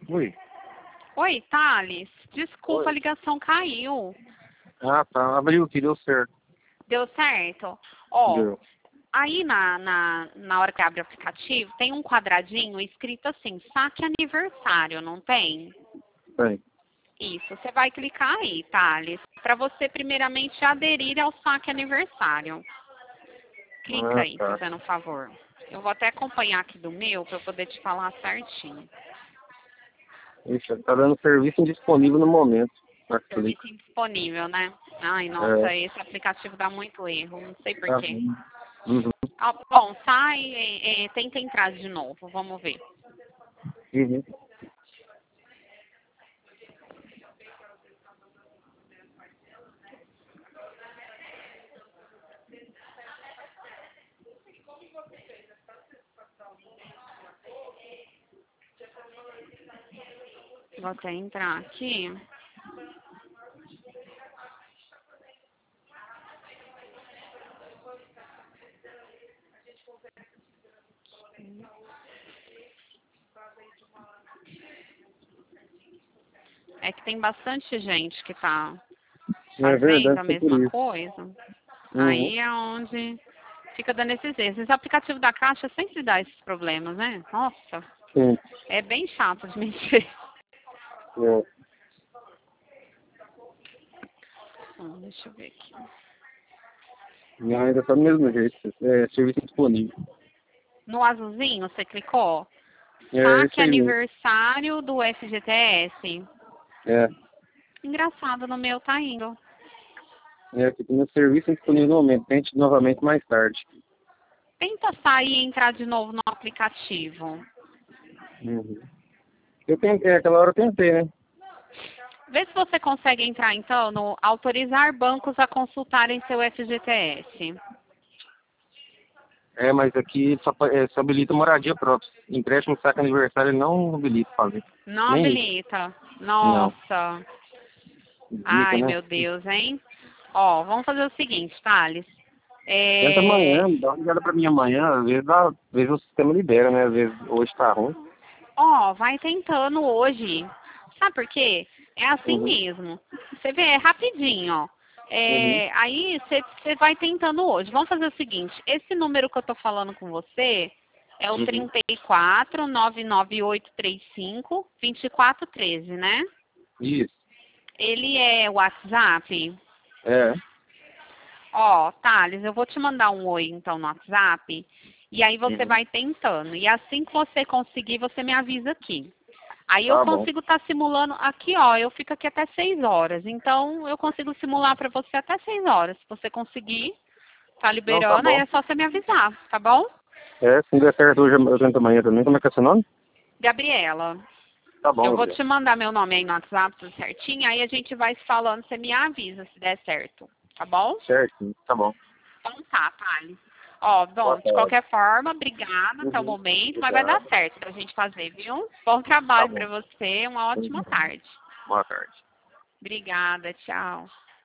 Oi. Oi, Thales. Desculpa, Oi. a ligação caiu. Ah, tá. Abriu aqui, deu certo. Deu certo? Ó, Deu. aí na hora que abre o aplicativo, tem um quadradinho escrito assim, saque aniversário, não tem? Bem. Isso, você vai clicar aí, Thales, para você primeiramente aderir ao saque aniversário. Clica Ah, aí, tá. fazendo um favor. Eu vou até acompanhar aqui do meu para eu poder te falar certinho. Ixi, tá dando serviço indisponível no momento. Mas clica. Serviço indisponível, né? Ai, É. nossa, esse aplicativo dá muito erro, não sei Tá porquê. ruim. Uhum. Ah, bom, sai e tenta entrar de novo, vamos ver. Uhum. Vou até entrar aqui. É que tem bastante gente que tá É fazendo verdade, a foi por mesma isso. coisa. Uhum. Aí é onde fica dando esses erros. Esse aplicativo da Caixa sempre dá esses problemas, né? Nossa, Sim. é bem chato de mexer. É. Deixa eu ver aqui. E ainda tá do mesmo jeito. É serviço indisponível. No azulzinho, você clicou? É Saque isso aí mesmo. aniversário do FGTS. É. Engraçado, no meu tá indo. É, aqui tem um serviço indisponível no momento. Tente novamente mais tarde. Tenta sair e entrar de novo no aplicativo. Uhum. Eu tentei, aquela hora eu tentei, né? Vê se você consegue entrar, então, no autorizar bancos a consultarem seu FGTS. É, mas aqui só habilita moradia própria. Empréstimo, saca aniversário, ele não habilita fazer. Não Nem isso. habilita. Não. Nossa. Zica, Ai, né? meu Deus, hein? Ó, vamos fazer o seguinte, Thales. Tenta É... amanhã, dá uma ligada pra mim amanhã. Às vezes o sistema libera, né? Às vezes hoje tá ruim. Ó, vai tentando hoje. Sabe por quê? É assim Uhum. mesmo. Você vê, é rapidinho, ó. Uhum. Aí você vai tentando hoje. Vamos fazer o seguinte, esse número que eu tô falando com você é o Uhum. 34 99835 2413, né? Isso. Ele é WhatsApp. É. Ó, Thales, eu vou te mandar um oi então no WhatsApp e aí você Uhum. vai tentando. E assim que você conseguir, você me avisa aqui. Aí eu Tá bom. consigo estar simulando aqui, ó, eu fico aqui até 6 horas. Então eu consigo simular para você até 6 horas. Se você conseguir, tá Não, tá liberando, aí bom. é só você me avisar, tá bom? É, se não der certo hoje, eu tento amanhã também. Como é que é seu nome? Gabriela, Tá eu bom, vou Gabriel. te mandar meu nome aí no WhatsApp, tudo certinho, aí a gente vai se falando, você me avisa se der certo, tá bom? Certo, tá bom. Então tá, Thales. Ó, Boa bom, de tarde. qualquer forma, obrigada até o Uhum. momento, mas vai dar Obrigado. certo pra gente fazer, viu? Bom Tá trabalho bom. pra você, uma ótima Uhum. tarde. Boa tarde. Obrigada, tchau.